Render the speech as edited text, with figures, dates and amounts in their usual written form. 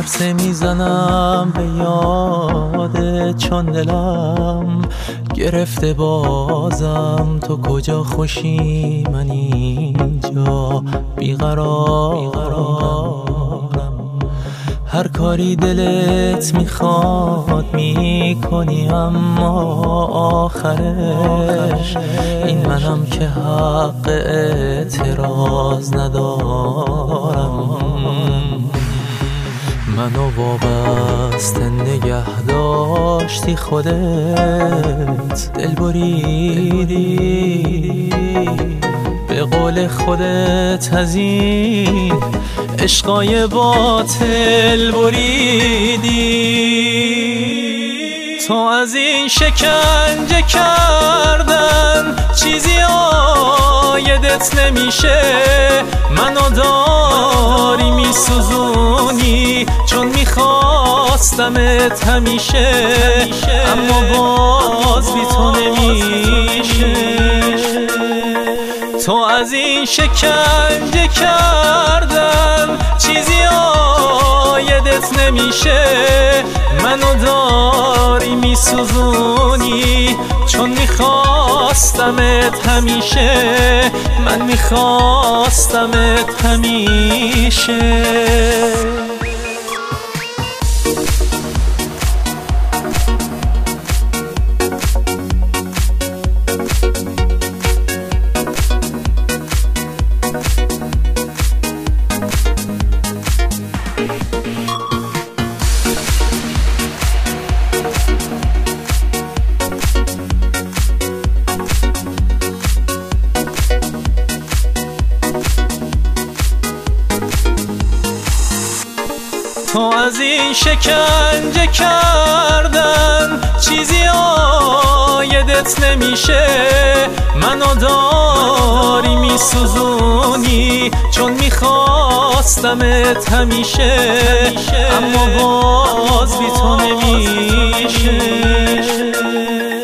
پرسه میزنم به یادت، چون دلم گرفته بازم. تو کجا خوشی من اینجا بیقرارم. هر کاری دلت میخواد میکنی، اما آخرش این منم که حق اعتراض ندارم. منو وابسته نگه داشتی خودت، دل بریدی به قول خودت، از این عشقای باطل بریدی. تو از این شکنجه کردن چیزی آیدت نمیشه. منو داری میسوزونی چون میخواستمت همیشه، اما باز بی تو نمیشه. تو از این شکنجه کردن چیزی آیدت نمیشه. منو داری میسوزونی چون میخواستمت همیشه، من میخواستمت همیشه. تو از این شکنجه کردن چیزی آیدت نمیشه. منو داری میسوزونی چون میخواستمت همیشه، اما باز بی تو نمیشه.